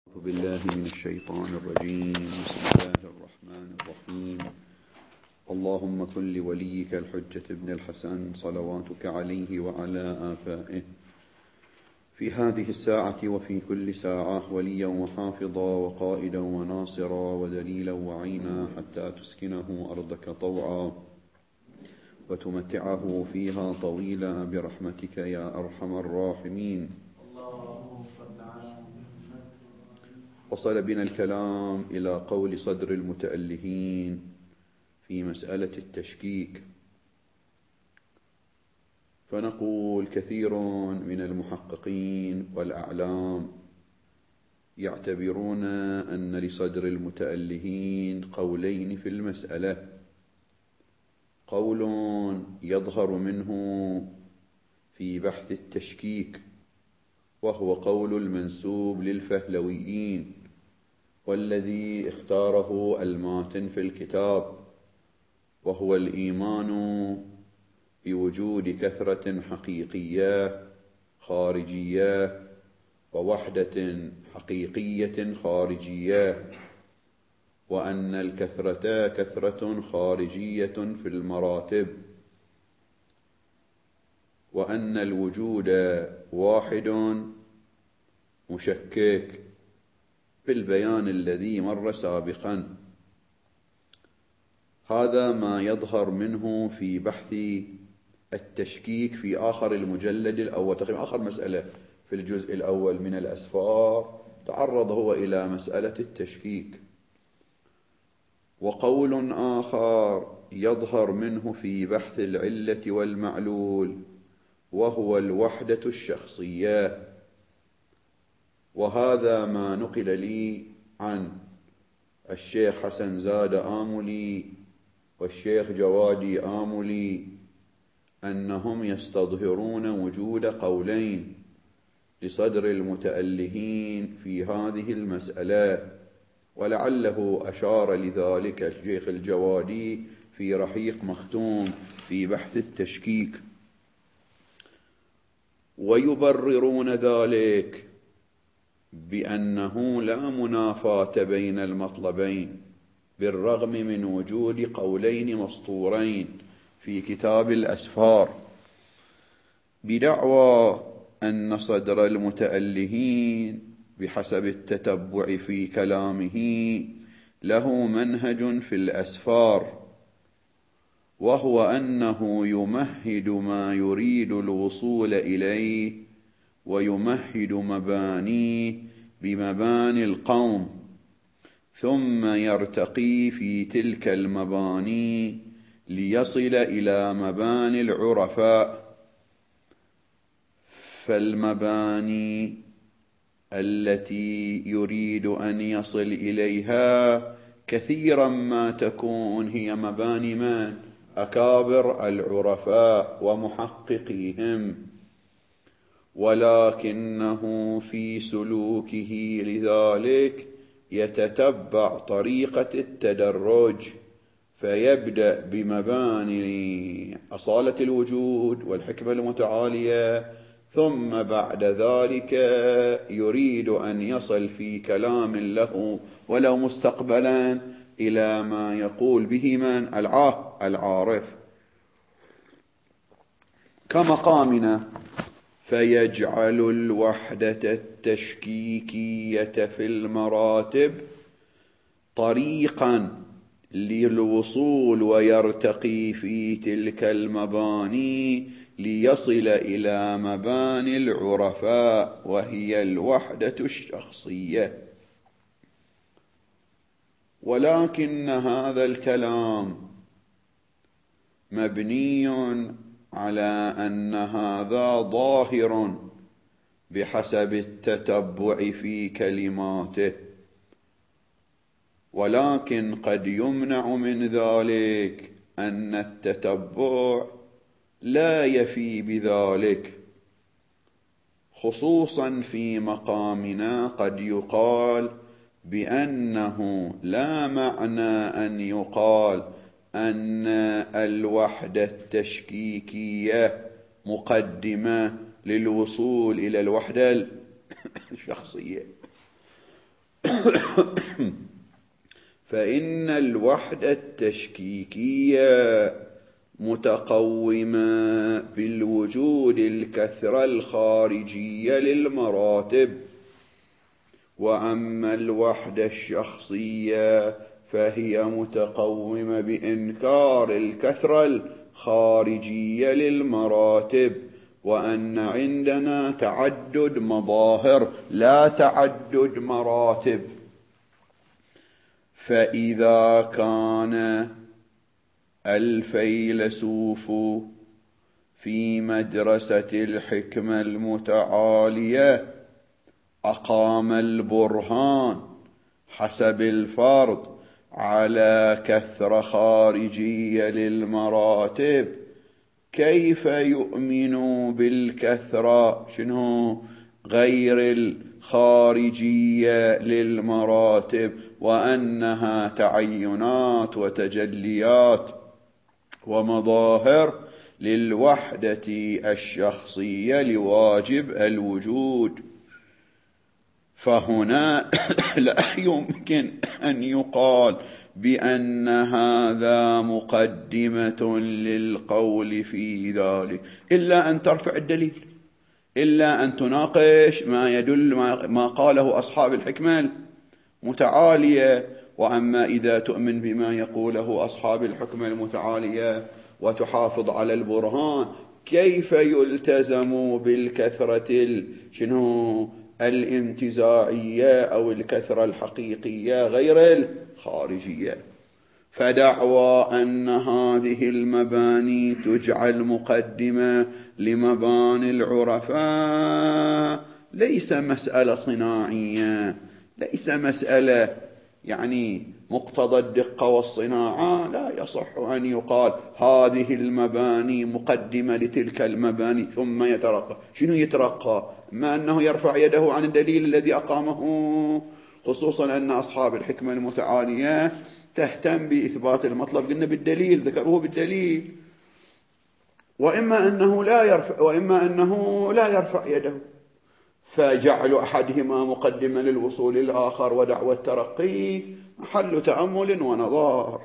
أعوذ بالله من الشيطان الرجيم. بسم الله الرحمن الرحيم. اللهم كن لوليك الحجة ابن الحسن صلواتك عليه وعلى آبائه في هذه الساعة وفي كل ساعة وليا وحافظا وقائدا وناصرا ودليلا وعينا حتى تسكنه أرضك طوعا وتمتعه فيها طويلا برحمتك يا أرحم الراحمين. وصل بنا الكلام إلى قول صدر المتألهين في مسألة التشكيك، فنقول كثير من المحققين والأعلام يعتبرون أن لصدر المتألهين قولين في المسألة: قول يظهر منه في بحث التشكيك وهو قول المنسوب للفهلويين والذي اختاره الماتن في الكتاب، وهو الإيمان بوجود كثرة حقيقية خارجية ووحدة حقيقية خارجية، وأن الكثرة كثرة خارجية في المراتب، وأن الوجود واحد مشكك بالبيان الذي مر سابقا. هذا ما يظهر منه في بحث التشكيك في آخر المجلد الأول، تقريبا آخر مسألة في الجزء الأول من الأسفار تعرض هو إلى مسألة التشكيك. وقول آخر يظهر منه في بحث العلة والمعلول وهو الوحدة الشخصية، وهذا ما نقل لي عن الشيخ حسن زاد آملي والشيخ جوادي آملي أنهم يستظهرون وجود قولين لصدر المتألهين في هذه المسألة، ولعله أشار لذلك الشيخ الجوادي في رحيق مختوم في بحث التشكيك. ويبررون ذلك بأنه لا منافاة بين المطلبين بالرغم من وجود قولين مسطورين في كتاب الأسفار، بدعوى أن صدر المتألهين بحسب التتبع في كلامه له منهج في الأسفار، وهو أنه يمهد ما يريد الوصول إليه ويمهد مبانيه بمباني القوم، ثم يرتقي في تلك المباني ليصل إلى مباني العرفاء. فالمباني التي يريد أن يصل إليها كثيرا ما تكون هي مباني من؟ أكابر العرفاء ومحققيهم، ولكنه في سلوكه لذلك يتتبع طريقة التدرج، فيبدأ بمباني أصالة الوجود والحكمة المتعالية، ثم بعد ذلك يريد أن يصل في كلام له ولو مستقبلا إلى ما يقول به من؟ العارف، كمقامنا. فيجعل الوحدة التشكيكية في المراتب طريقا للوصول ويرتقي في تلك المباني ليصل إلى مباني العرفاء وهي الوحدة الشخصية. ولكن هذا الكلام مبني على أن هذا ظاهر بحسب التتبع في كلماته، ولكن قد يمنع من ذلك أن التتبع لا يفي بذلك، خصوصا في مقامنا قد يقال بأنه لا معنى أن يقال أن الوحدة التشكيكية مقدمة للوصول إلى الوحدة الشخصية، فإن الوحدة التشكيكية متقومة بالوجود الكثرة الخارجية للمراتب، وأما الوحدة الشخصية فهي متقومة بإنكار الكثرة الخارجية للمراتب، وأن عندنا تعدد مظاهر لا تعدد مراتب. فإذا كان الفيلسوف في مدرسة الحكمة المتعالية أقام البرهان حسب الفرض على كثرة خارجية للمراتب، كيف يؤمن بالكثرة غير الخارجية للمراتب، وأنها تعينات وتجليات ومظاهر للوحدة الشخصية لواجب الوجود؟ فهنا لا يمكن أن يقال بأن هذا مقدمة للقول في ذلك، إلا أن ترفع الدليل، إلا أن تناقش ما يدل ما قاله أصحاب الحكمة المتعالية. وأما إذا تؤمن بما يقوله أصحاب الحكمة المتعالية وتحافظ على البرهان، كيف يلتزم بالكثرة الانتزاعية أو الكثرة الحقيقية غير الخارجية؟ فدعوى أن هذه المباني تجعل مقدمة لمباني العرفاء ليس مسألة صناعية، ليس مسألة مقتضى الدقة والصناعة. لا يصح أن يقال هذه المباني مقدمة لتلك المباني ثم يترقى. شنو يترقى؟ ما أنه يرفع يده عن الدليل الذي أقامه، خصوصا أن أصحاب الحكمة المتعالية تهتم بإثبات المطلب، قلنا بالدليل، ذكروه بالدليل. وإما أنه لا يرفع يده، فجعل أحدهما مقدمة للوصول للآخر ودعوى الترقي محل تأمل ونظار.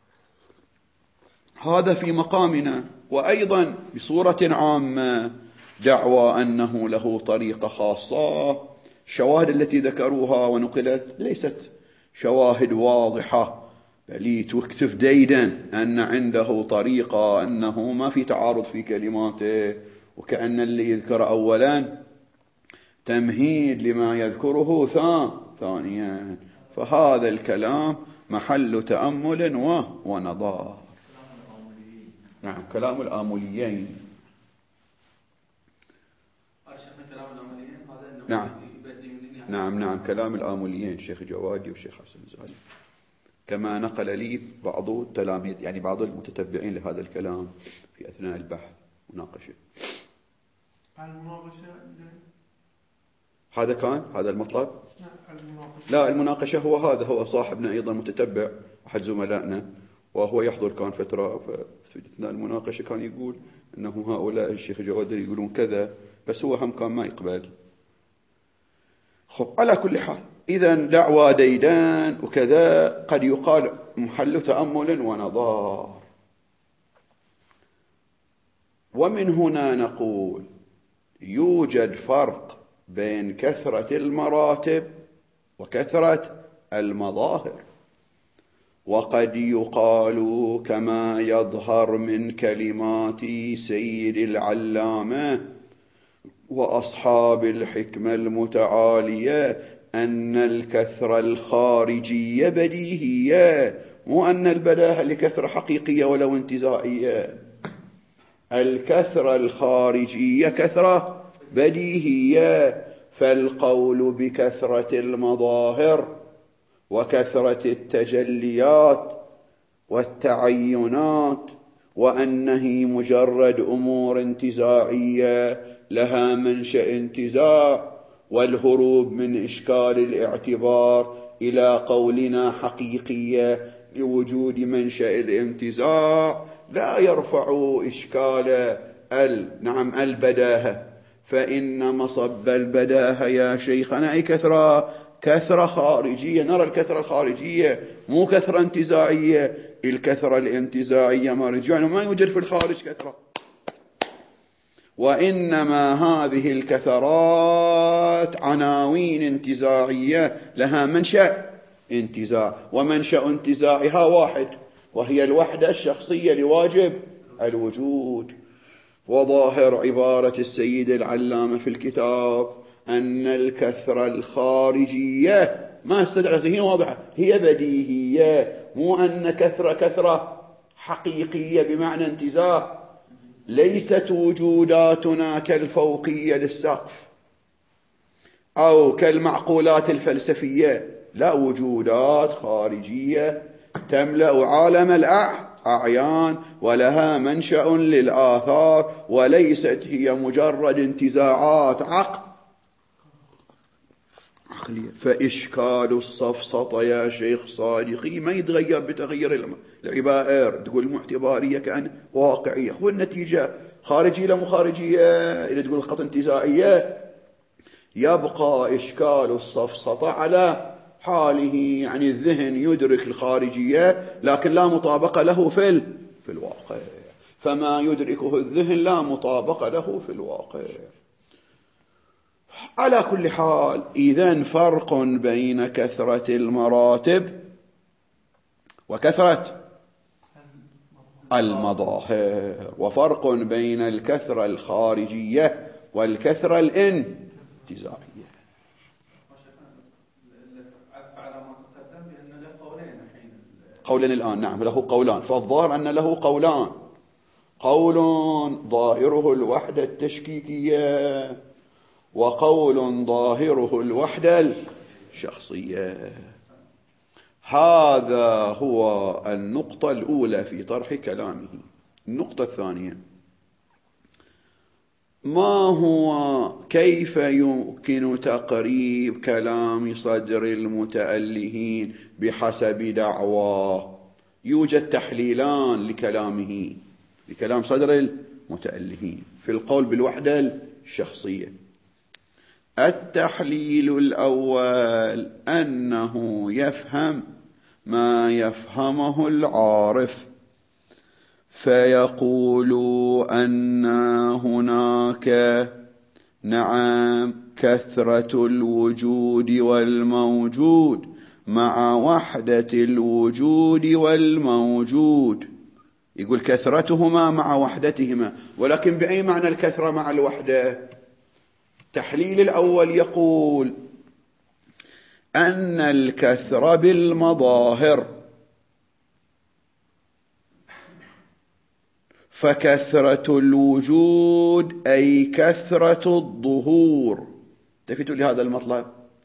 هذا في مقامنا. وأيضا بصورة عامة دعوى أنه له طريقة خاصة، الشواهد التي ذكروها ونقلت ليست شواهد واضحة، بل تكتف ديدا أن عنده طريقة، أنه ما في تعارض في كلماته، وكأن اللي يذكر أولا تمهيد لما يذكره ثانيا. فهذا الكلام محل تأمل ونظار. نعم، كلام الآمليين. نعم كلام الآمليين، شيخ جوادي وشيخ حسن زالي، كما نقل لي بعض التلاميذ، بعض المتتبعين لهذا الكلام في أثناء البحث مناقشة. هذا المطلب. لا، المناقشة هو صاحبنا أيضا متتبع، أحد زملائنا، وهو يحضر كان فترة، في أثناء المناقشة كان يقول أنه هؤلاء الشيخ جوادي يقولون كذا، بس هو هم كان ما يقبل. على كل حال، إذن دعوى ديدان وكذا قد يقال محل تأمل ونظار. ومن هنا نقول يوجد فرق بين كثرة المراتب وكثرة المظاهر. وقد يقال كما يظهر من كلمات سيد العلامة وأصحاب الحكمة المتعالية أن الكثرة الخارجية بديهية، مو أن البداهة لكثرة حقيقية ولو انتزاعية. الكثرة الخارجية كثرة بديهية، فالقول بكثرة المظاهر وكثرة التجليات والتعينات وأنه مجرد أمور انتزاعية لها منشأ انتزاع، والهروب من إشكال الاعتبار إلى قولنا حقيقية لوجود منشأ الانتزاع، لا يرفع إشكال البداهة. فإن مصب البداهة يا شيخنا أي كثرة كثرة خارجية، نرى الكثرة الخارجية مو كثرة انتزاعية. الكثرة الانتزاعية مرجوعة ما يوجد في الخارج كثرة، وإنما هذه الكثرات عناوين انتزاعية لها منشأ انتزاع، ومنشأ انتزاعها واحد، وهي الوحدة الشخصية لواجب الوجود. وظاهر عبارة السيد العلامة في الكتاب أن الكثرة الخارجية ما استدعت، هي واضحة، هي بديهية، مو أن كثرة حقيقية بمعنى انتزاع. ليست وجوداتنا كالفوقية للسقف أو كالمعقولات الفلسفية، لا، وجودات خارجية تملأ عالم الأعيان ولها منشأ للآثار، وليست هي مجرد انتزاعات عقلية. فإشكال السفسطة يا شيخ صادقي ما يتغير بتغيير العبائر، تقول معتبارية كأن واقعية، والنتيجة خارجية لا مو خارجية. إذا تقول خط انتزاعية يبقى إشكال السفسطة على حاله، يعني الذهن يدرك الخارجية لكن لا مطابقة له في الواقع، فما يدركه الذهن لا مطابقة له في الواقع. على كل حال، إذن فرق بين كثرة المراتب وكثرة المظاهر، وفرق بين الكثرة الخارجية والكثرة الانتزاعية. قولا الآن، نعم له قولان، فالظاهر أن له قولان: قول ظاهره الوحدة التشكيكية، وقول ظاهره الوحدة الشخصية. هذا هو النقطة الأولى في طرح كلامه. النقطة الثانية: ما هو كيف يمكن تقريب كلام صدر المتألهين بحسب دعواه؟ يوجد تحليلان لكلامه، لكلام صدر المتألهين في القول بالوحدة الشخصية. التحليل الأول أنه يفهم ما يفهمه العارف، فيقول أن هناك نعم كثرة الوجود والموجود مع وحدة الوجود والموجود. يقول كثرتهما مع وحدتهما، ولكن بأي معنى الكثرة مع الوحدة؟ التحليل الأول يقول أن الكثرة بالمظاهر، فكثرة الوجود أي كثرة الظهور، التفتوا لهذا المطلب.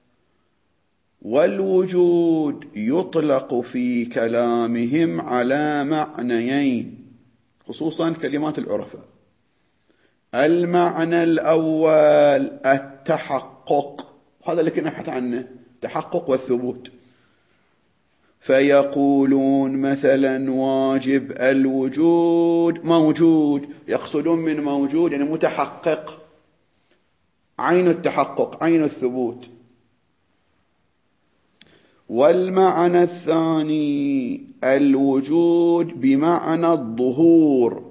والوجود يطلق في كلامهم على معنيين، خصوصا كلمات العرفاء. المعنى الأول التحقق، هذا اللي كنا نبحث عنه، التحقق والثبوت. فيقولون مثلا واجب الوجود موجود، يقصدون من موجود يعني متحقق، عين التحقق، عين الثبوت. والمعنى الثاني الوجود بمعنى الظهور،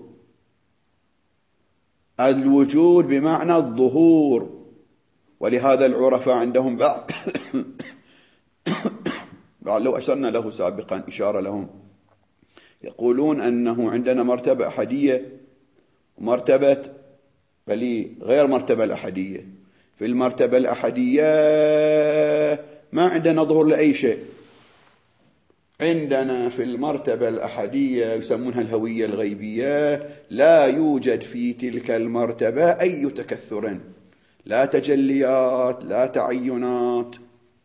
الوجود بمعنى الظهور. ولهذا العرفاء عندهم بعض لو أشرنا له سابقا إشارة لهم، يقولون أنه عندنا مرتبة أحدية ومرتبة غير مرتبة الأحدية. في المرتبة الأحدية ما عندنا ظهور لأي شيء، عندنا في المرتبة الأحدية يسمونها الهوية الغيبية، لا يوجد في تلك المرتبة أي تكثر، لا تجليات لا تعينات،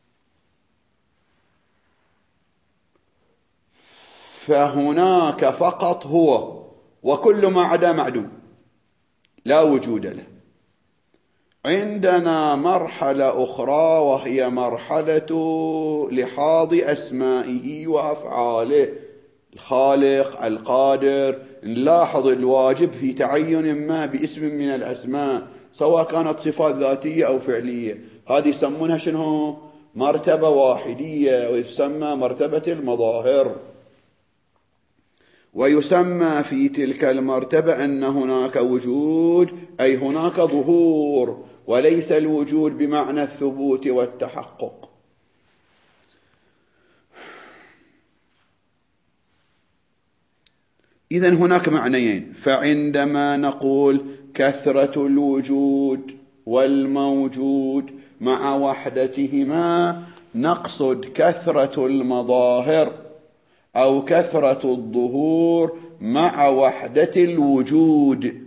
فهناك فقط هو، وكل ما عدا معدوم لا وجود له. عندنا مرحلة أخرى وهي مرحلة لحاظ أسمائه وأفعاله، الخالق القادر، نلاحظ الواجب في تعين ما باسم من الأسماء، سواء كانت صفات ذاتية أو فعلية، هذه يسمونها شنو؟ مرتبة واحدية ويسمى مرتبة المظاهر. ويسمى في تلك المرتبة أن هناك وجود، أي هناك ظهور، وليس الوجود بمعنى الثبوت والتحقق. إذن هناك معنيين. فعندما نقول كثرة الوجود والموجود مع وحدتهما نقصد كثرة المظاهر أو كثرة الظهور مع وحدة الوجود.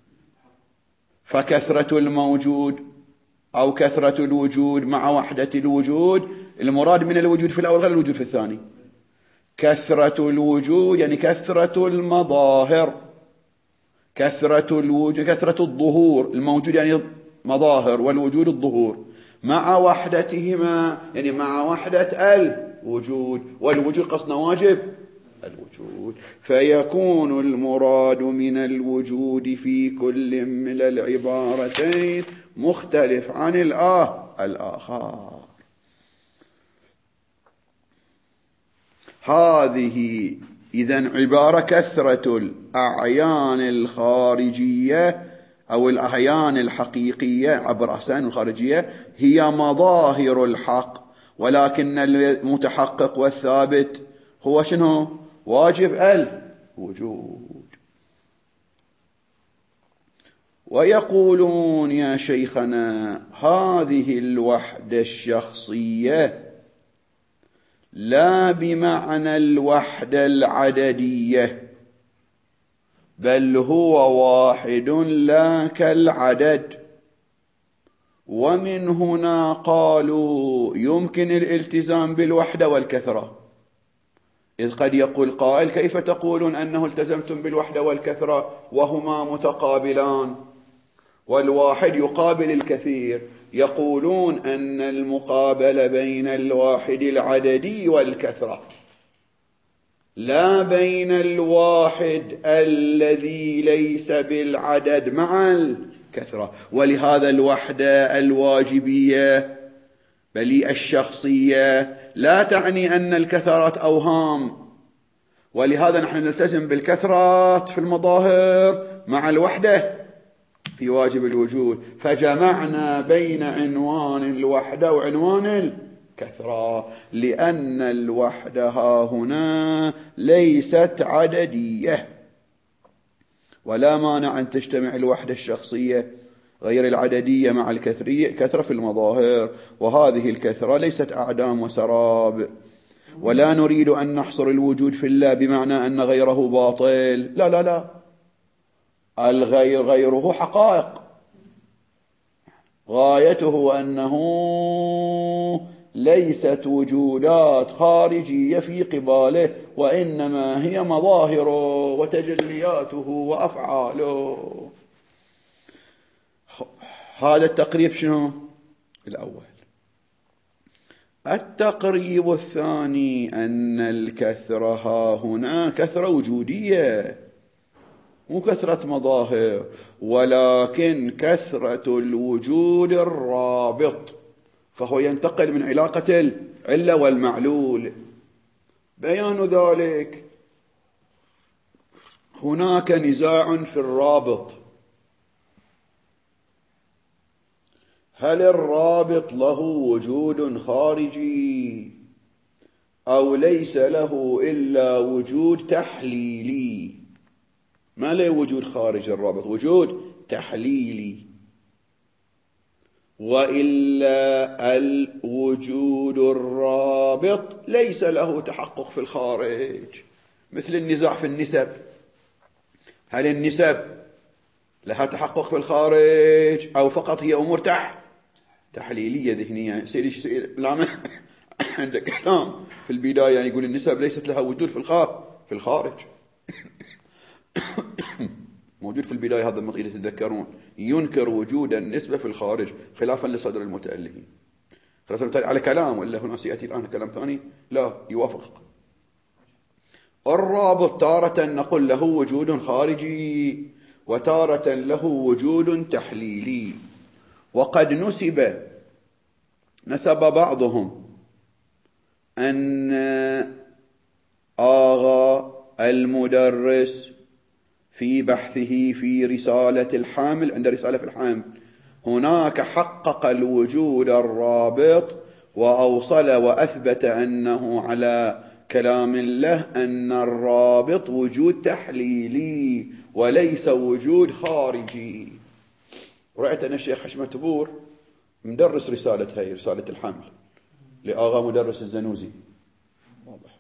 فكثرة الموجود أو كثرة الوجود مع وحدة الوجود، المراد من الوجود في الأول غير الوجود في الثاني. كثرة الوجود يعني كثرة المظاهر، كثرة الوجود كثرة الظهور، الموجود يعني مظاهر والوجود الظهور، مع وحدتهما يعني مع وحدة الوجود، والوجود قصنا واجب الوجود. فيكون المراد من الوجود في كل من العبارتين مختلف عن الآخر. هذه إذن عبارة كثرة الأعيان الخارجية أو الأعيان الحقيقية عبر أحسان الخارجية هي مظاهر الحق، ولكن المتحقق والثابت هو شنو؟ واجب الوجود. ويقولون يا شيخنا هذه الوحدة الشخصية لا بمعنى الوحدة العددية، بل هو واحد لا كالعدد. ومن هنا قالوا يمكن الالتزام بالوحدة والكثرة، إذ قد يقول قائل كيف تقولون أنه التزمتم بالوحدة والكثرة وهما متقابلان والواحد يقابل الكثير؟ يقولون أن المقابلة بين الواحد العددي والكثرة، لا بين الواحد الذي ليس بالعدد مع الكثرة. ولهذا الوحدة الواجبية بل الشخصية لا تعني أن الكثرات أوهام، ولهذا نحن نلتزم بالكثرات في المظاهر مع الوحدة في واجب الوجود. فجمعنا بين عنوان الوحدة وعنوان الكثرة، لأن الوحدة ها هنا ليست عددية. ولا مانع أن تجتمع الوحدة الشخصية غير العددية مع الكثرة في المظاهر، وهذه الكثرة ليست أعدام وسراب. ولا نريد أن نحصر الوجود في الله بمعنى أن غيره باطل، لا لا لا، الغير غيره حقائق، غايته أنه ليست وجودات خارجية في قباله، وإنما هي مظاهره وتجلياته وأفعاله. هذا التقريب شنو؟ الأول. التقريب الثاني أن الكثرة ها هنا كثرة وجودية، مو كثرة مظاهر، ولكن كثرة الوجود الرابط، فهو ينتقل من علاقة العلة والمعلول. بيان ذلك هناك نزاع في الرابط، هل الرابط له وجود خارجي أو ليس له إلا وجود تحليلي؟ ما له وجود خارجي الرابط، وجود تحليلي. وإلا الوجود الرابط ليس له تحقق في الخارج، مثل النزاع في النسب. هل النسب لها تحقق في الخارج أو فقط هي أمور تحليلية ذهنية؟ سيدي لا عندك كلام في البداية يعني يقول النسب ليست لها وجود في الخارج. موجود في البداية هذا النقطة إذا تتذكرون، ينكر وجود النسبة في الخارج خلافا لصدر المتألهين، خلافا على كلام، ولا هنا سيأتي الآن كلام ثاني لا يوافق. الرابط تارة نقول له وجود خارجي وتارة له وجود تحليلي. وقد نسب نسب بعضهم أن آغا المدرس في بحثه في رسالة الحامل، عند رسالة في الحامل هناك حقق الوجود الرابط وأوصل وأثبت أنه على كلام الله أن الرابط وجود تحليلي وليس وجود خارجي. رأيت أن الشيخ حشمتبور مدرس رسالة هاي رسالة الحامل لآغا مدرس الزنوزي. واضح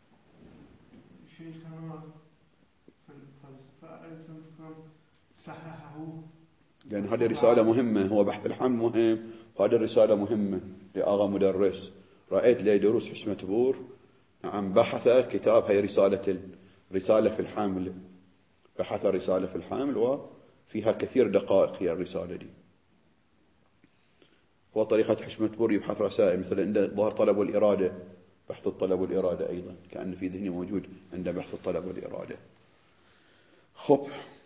شيخنا في الفلسفة أيضا صححه، لأن هذه رسالة مهمة، هو بحث الحامل مهم، وهذه الرسالة مهمة لآغا مدرس. رأيت لي دروس حشمتبور نعم بحث كتاب هي رسالة في الحامل، بحث رسالة في الحامل وفيها كثير دقائق هي الرسالة دي. هو طريقة حشمتبور يبحث رسائل مثل عند ظهر طلب والإرادة، بحث الطلب والإرادة أيضا كأن في ذهني موجود عند بحث الطلب والإرادة. خب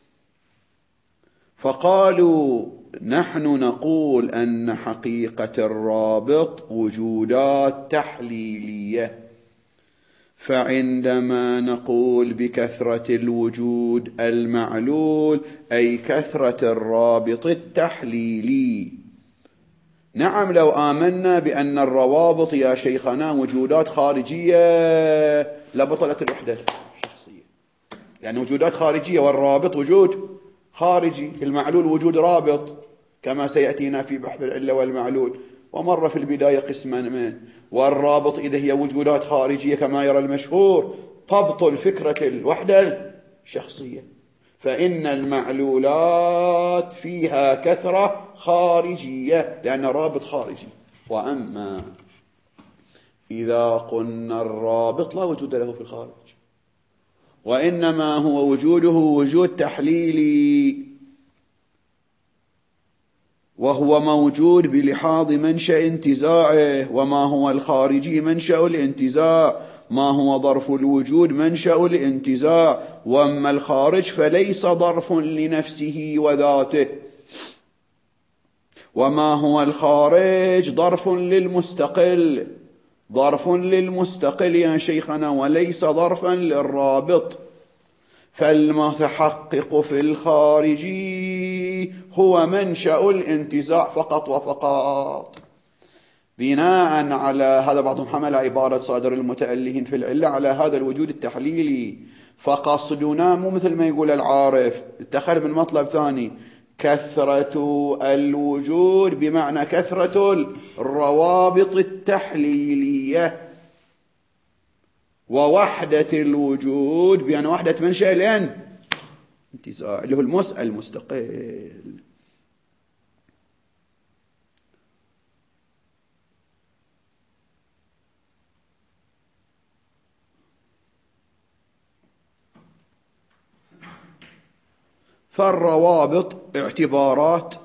فقالوا نحن نقول أن حقيقة الرابط وجودات تحليلية، فعندما نقول بكثرة الوجود المعلول أي كثرة الرابط التحليلي. نعم لو آمنا بأن الروابط يا شيخنا وجودات خارجية لبطلت الوحدة الشخصية، يعني وجودات خارجية والرابط وجود خارجي، المعلول وجود رابط كما سيأتينا في بحث العلة والمعلول، ومر في البداية قسما من والرابط إذا هي وجودات خارجية كما يرى المشهور تبطل فكرة الوحدة الشخصية، فإن المعلولات فيها كثرة خارجية لأن رابط خارجي. وأما إذا قلنا الرابط لا وجود له في الخارج وإنما هو وجوده وجود تحليلي، وهو موجود بلحاظ منشأ انتزاعه، وما هو الخارجي منشأ الانتزاع، ما هو ظرف الوجود منشأ الانتزاع، وأما الخارج فليس ظرف لنفسه وذاته، وما هو الخارج ظرف للمستقل، ظرف للمستقل يا شيخنا وليس ظرفا للرابط. فالمتحقق في الخارجي هو منشأ الانتزاع فقط وفقط. بناء على هذا بعضهم حمل عبارة صادر المتألهين في العلة على هذا الوجود التحليلي، فقصدنا مو مثل ما يقول العارف اتخذ من مطلب ثاني، كثرة الوجود بمعنى كثرة الروابط التحليلية، ووحدة الوجود بأن وحدة منشأ الانتزاع اللي هو المستقل. فالروابط اعتبارات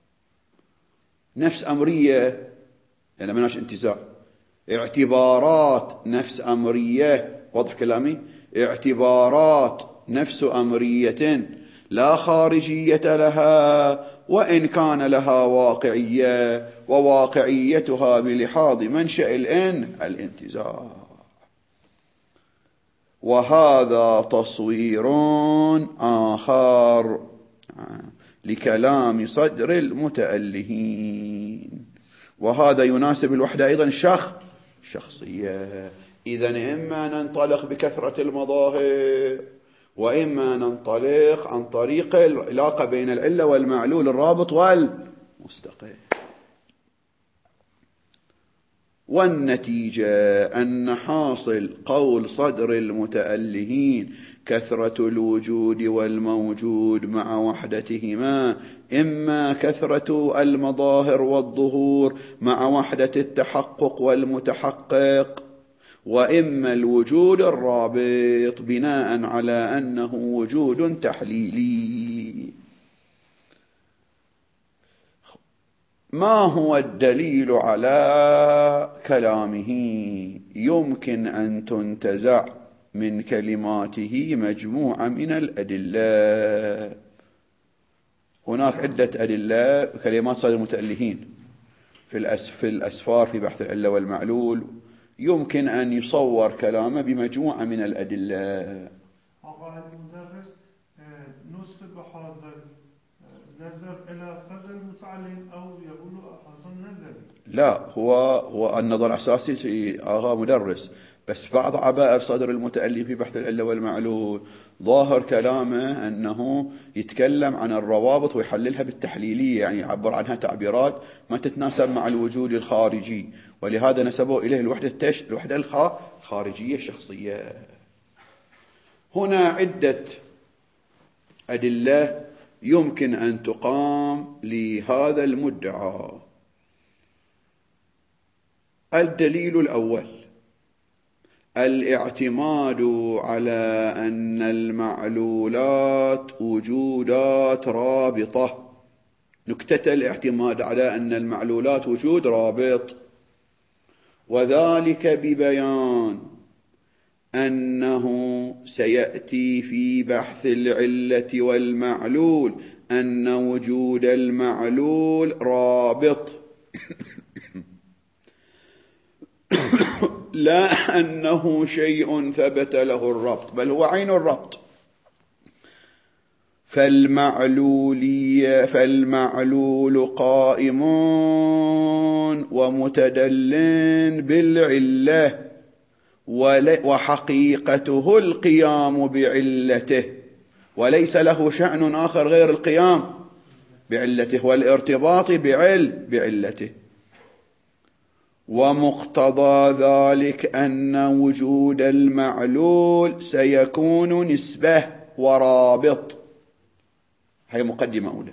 نفس أمرية، يعني مناش انتزاع، اعتبارات نفس أمرية، واضح كلامي؟ اعتبارات نفس أمرية لا خارجية لها، وإن كان لها واقعية، وواقعيتها بلحاظ منشأ الانتزاع. وهذا تصوير آخر لكلام صدر المتألهين، وهذا يناسب الوحدة أيضا شخصية. إذن إما ننطلق بكثرة المظاهر، وإما ننطلق عن طريق العلاقة بين العلة والمعلول الرابط والمستقل. والنتيجة أن حاصل قول صدر المتألهين كثرة الوجود والموجود مع وحدتهما إما كثرة المظاهر والظهور مع وحدة التحقق والمتحقق، وإما الوجود الرابط بناء على أنه وجود تحليلي. ما هو الدليل على كلامه؟ يمكن أن تنتزع من كلماته مجموعة من الأدلة. هناك عدة أدلة كلمات صدر المتألهين في الأسفار في بحث العلة والمعلول يمكن أن يصور كلامه بمجموعة من الأدلة. وقال المدرس نسب هذا النظر إلى صدر المتعلم أو يقول هذا النظري؟ لا، هو النظر الأساسي في آغا مدرس، بس بعض عبائر صدر المتألف في بحث العلة والمعلول ظاهر كلامه أنه يتكلم عن الروابط ويحللها بالتحليلية، يعني يعبر عنها تعبيرات ما تتناسب مع الوجود الخارجي، ولهذا نسبوا إليه الوحدة الخارجية الشخصية. هنا عدة أدلة يمكن أن تقام لهذا المدعى. الدليل الأول الاعتماد على أن المعلولات وجودات رابطة. نكتة الاعتماد على أن المعلولات وجود رابط، وذلك ببيان أنه سيأتي في بحث العلة والمعلول أن وجود المعلول رابط لا أنه شيء ثبت له الربط، بل هو عين الربط. فالمعلول قائم ومتدل بالعلة، وحقيقته القيام بعلته، وليس له شأن آخر غير القيام بعلته والارتباط بعلته. ومقتضى ذلك أن وجود المعلول سيكون نسبة ورابط. هي مقدمة أولى.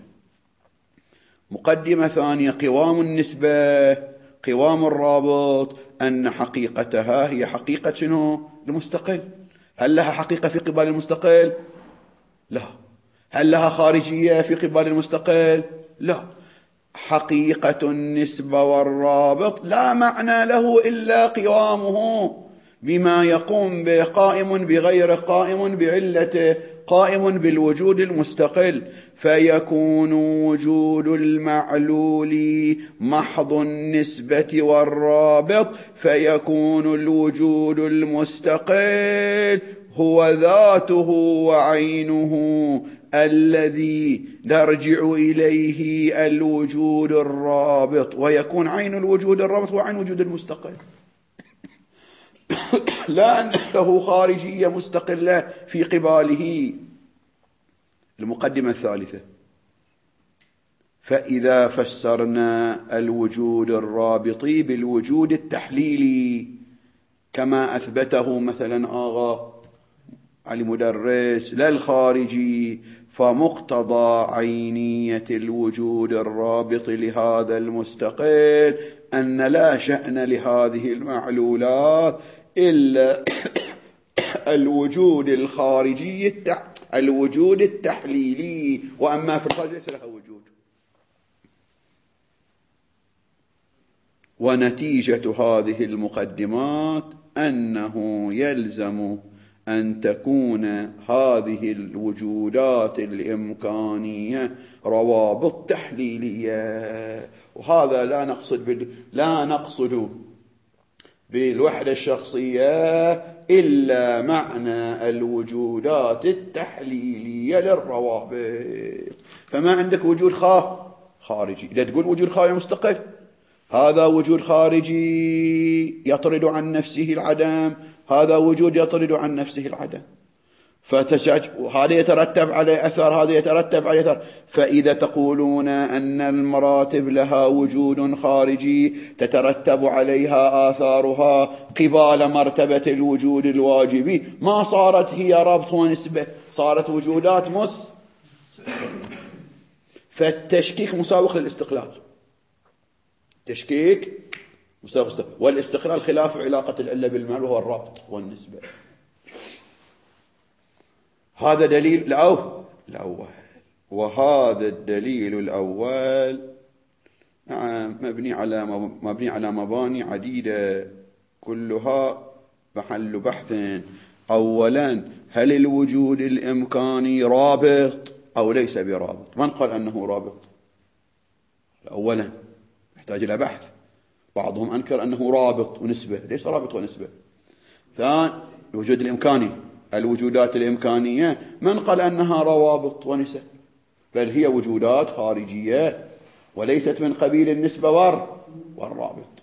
مقدمة ثانية قوام النسبة، قوام الرابط، أن حقيقتها هي حقيقة شنو؟ المستقل. هل لها حقيقة في قبال المستقل؟ لا. هل لها خارجية في قبال المستقل؟ لا. حقيقة النسبة والرابط لا معنى له إلا قوامه بما يقوم به، قائم بغيره، قائم بعلته، قائم بالوجود المستقل. فيكون وجود المعلول محض النسبة والرابط، فيكون الوجود المستقل هو ذاته وعينه الذي نرجع إليه الوجود الرابط، ويكون عين الوجود الرابط هو عين وجود المستقل لا أن له خارجية مستقلة في قباله. المقدمة الثالثة: فإذا فسرنا الوجود الرابطي بالوجود التحليلي كما أثبته مثلا آغا علي مدرس لا الخارجي، فمقتضى عينية الوجود الرابط لهذا المستقل أن لا شأن لهذه المعلولات إلا الوجود الخارجي الوجود التحليلي، وأما في الخارج ليس لها وجود. ونتيجة هذه المقدمات أنه يلزم أن تكون هذه الوجودات الإمكانية روابط تحليلية. وهذا لا نقصد بالوحدة الشخصية إلا معنى الوجودات التحليلية للروابط. فما عندك وجود خارجي. إذا تقول وجود خارجي مستقل، هذا وجود خارجي يطرد عن نفسه العدم، هذا وجود يطرد عن نفسه العدم، هذا يترتب عليه أثر، هذا يترتب عليه أثر. فإذا تقولون أن المراتب لها وجود خارجي تترتب عليها آثارها قبال مرتبة الوجود الواجبي، ما صارت هي ربط ونسبة، صارت وجودات مستقلة. فالتشكيك مساوق للاستقلال، تشكيك مساوق، والاستقلال خلاف علاقة العلة بالمعلول وهو الربط والنسبة. هذا دليل الأول. وهذا الدليل الأول نعم مبني على مباني عديدة كلها محل بحث. أولا، هل الوجود الإمكاني رابط أو ليس برابط؟ من قال أنه رابط؟ أولا يحتاج إلى بحث. بعضهم أنكر أنه رابط ونسبة. ليس رابط ونسبة. ثاني الوجود الإمكاني، الوجودات الإمكانية من قال أنها روابط ونسب؟ بل هي وجودات خارجية وليست من قبيل النسبة والرابط.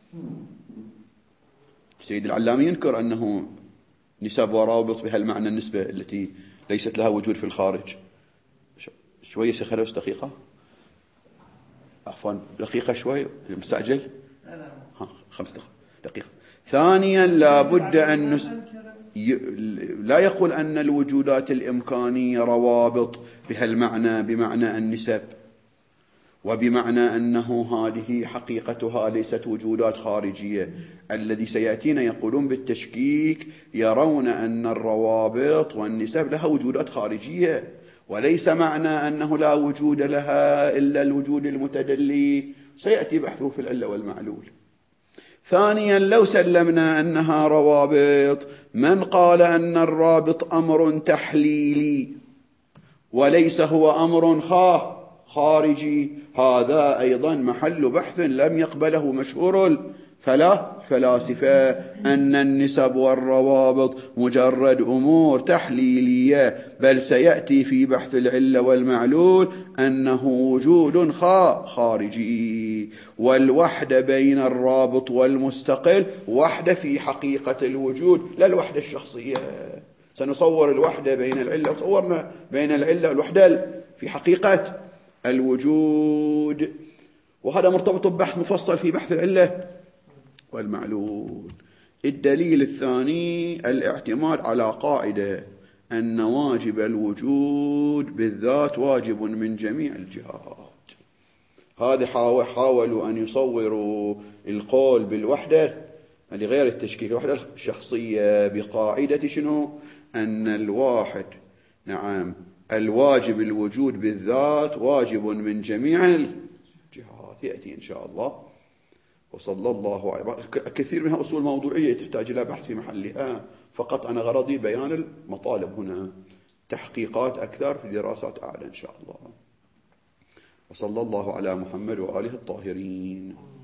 السيد العلامي ينكر أنه نسب ورابط بهالمعنى النسبة التي ليست لها وجود في الخارج. شوية سخلة بس دقيقة، عفوا دقيقة شوي مستعجل. 5 دقيقة. ثانيا لابد أن لا يقول أن الوجودات الإمكانية روابط بهالمعنى بمعنى النسب، وبمعنى أنه هذه حقيقتها ليست وجودات خارجية. الذي سيأتينا يقولون بالتشكيك يرون أن الروابط والنسب لها وجودات خارجية، وليس معنى أنه لا وجود لها إلا الوجود المتدلي. سيأتي بحثه في العلة والمعلول. ثانيا لو سلمنا أنها روابط، من قال أن الرابط أمر تحليلي وليس هو أمر خارجي؟ هذا أيضا محل بحث لم يقبله مشهور الفلاسفة، أن النسب والروابط مجرد أمور تحليلية، بل سيأتي في بحث العلة والمعلول أنه وجود خارجي. والوحدة بين الرابط والمستقل وحدة في حقيقة الوجود لا الوحدة الشخصية. سنصور الوحدة بين العلة، وصورنا بين العلة والوحدة في حقيقة الوجود، وهذا مرتبط ببحث مفصل في بحث العلة والمعلول. الدليل الثاني الاعتماد على قاعدة أن واجب الوجود بالذات واجب من جميع الجهات. هذه حاولوا أن يصوروا القول بالوحدة لغير التشكيك، الوحدة الشخصية، بقاعدة شنو؟ أن الواحد الواجب الوجود بالذات واجب من جميع الجهات. يأتي إن شاء الله. وصلى الله عليه. كثير منها أصول موضوعية تحتاج إلى بحث في محلها، فقط أنا غرضي بيان المطالب هنا، تحقيقات أكثر في دراسات أعلى إن شاء الله. وصلى الله على محمد وآله الطاهرين.